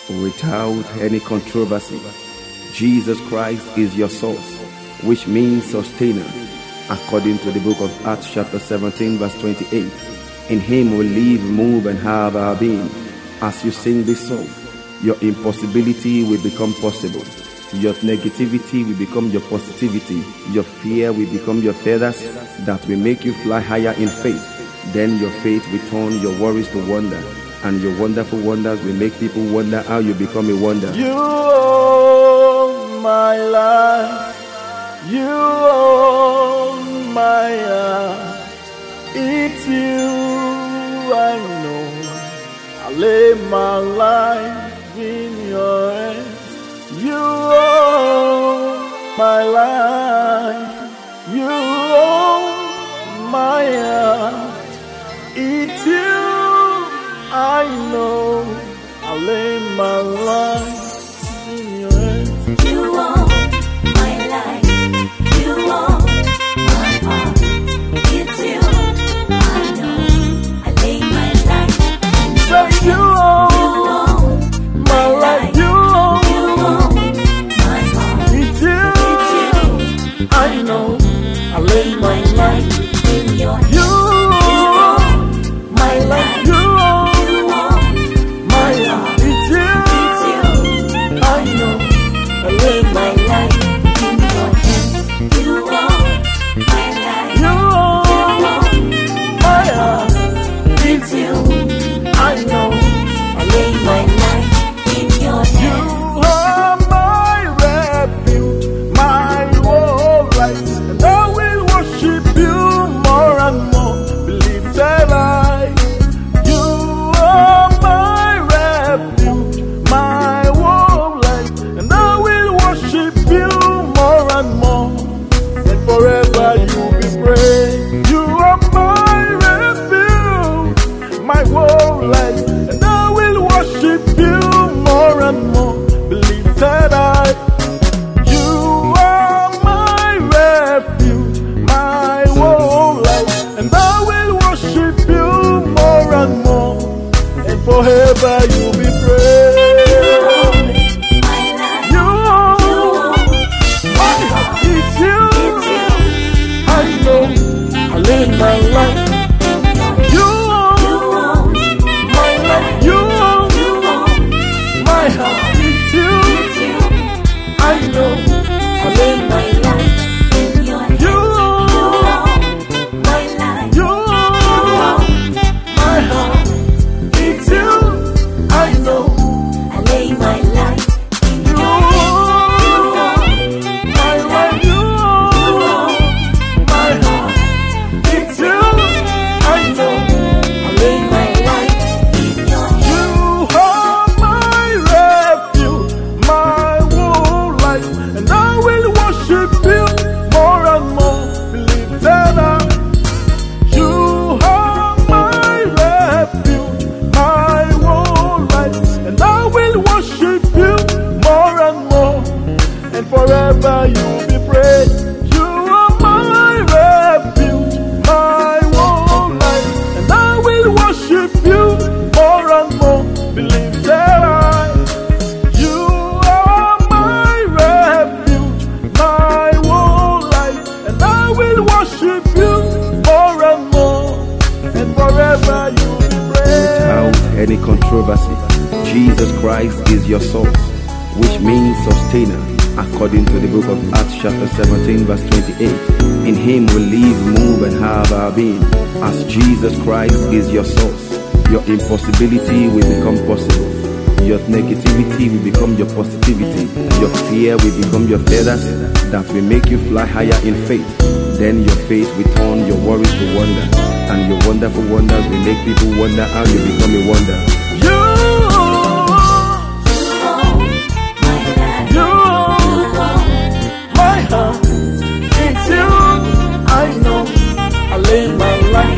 without any controversy. Jesus Christ is your source, which means sustainer, according to the book of Acts chapter 17 verse 28. In him we live, move, and have our being. As you sing this song, your impossibility will become possible. Your negativity will become your positivity. Your fear will become your feathers that will make you fly higher in faith. Then your faith will turn your worries to wonder, and your wonderful wonders will make people wonder how you become a wonder. You own my life. You own my heart. It's you I know. I lay my life in your hands. You own my life. You own my heart. It's you I know. I lay my life in your hands. You own my life. You own my heart. It's you I know. I lay my life in your hands. You own my life. You own my heart. It's you I know. I lay my life in your hands. You own my life. You own my heart. It's you I know. I lay my life in your hands. You own my life. You own my heart. It's you I know. I lay my life in your hands. You are my refuge, my whole life, and I will worship you more and more. Believe that you are my refuge, my whole life, and I will worship you more and more, and forever you be praised. You are my refuge, my whole life, and I will worship you more and more. Believe that you are my refuge, my whole life, and I will worship you more and more, and forever you be praised. My life. You own my heart. It's you I know. I lay my life. You own my life. You own my heart. It's you I know. I lay my life In your hands. You own my life. you own my heart. It's you I know. I lay my life in You your hands. own my life. You own my heart. It's you I know. I lay my life in your hands. You are my refuge, my whole life, and I will worship you more and more. Believe that you are my refuge, my whole life, and I will worship you more and more, and forever you be praised. You are my refuge, my whole life, and I will worship you more and more. Believe that you are my refuge, my whole life, and I will worship you more and more, and forever you be praised. Without any controversy, Jesus Christ is your source, which means sustainer, according to the book of Acts chapter 17 verse 28. In him we live, move, and have our being. As Jesus Christ is your source, your impossibility will become possible. Your negativity will become your positivity. Your fear will become your feathers that will make you fly higher in faith. Then your faith will turn your worries to wonder, and your wonderful wonders will make people wonder how you become a wonder. You You own my life. my heart. It's you I know. I lay my life